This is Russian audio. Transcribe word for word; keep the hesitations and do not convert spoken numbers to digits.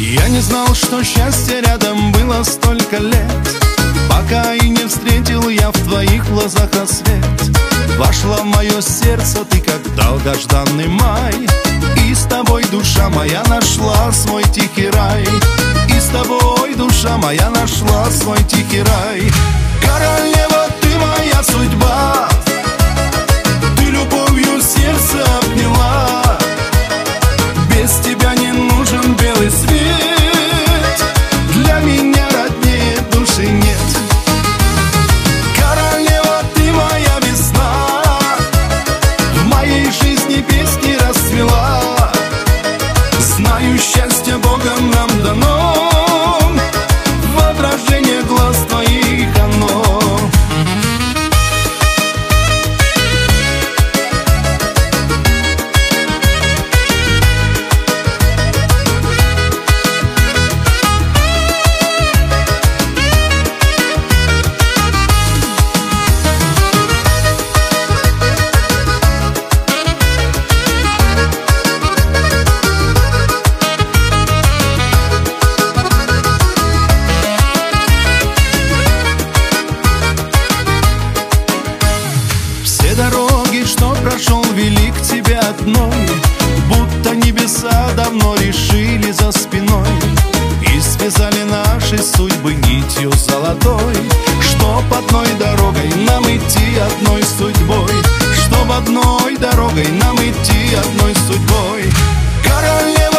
Я не знал, что счастье рядом было столько лет, пока и не встретил я в твоих глазах рассвет. Вошла в мое сердце ты, как долгожданный май, и с тобой душа моя нашла свой тихий рай. И с тобой душа моя нашла свой тихий рай. Королева, ты моя судьба, ты любовью сердце обняла. Без тебя не нужен белый свет, для меня роднее души нет. Королева, ты моя весна, в моей жизни песни расцвела. Знаю, счастье Богом нам дано, в отражении глаз твоих оно. Дороги, что прошел, вели к тебе одной, будто небеса давно решили за спиной и связали наши судьбы нитью золотой. Чтоб одной дорогой нам идти одной судьбой, чтоб одной дорогой нам идти одной судьбой. Королева,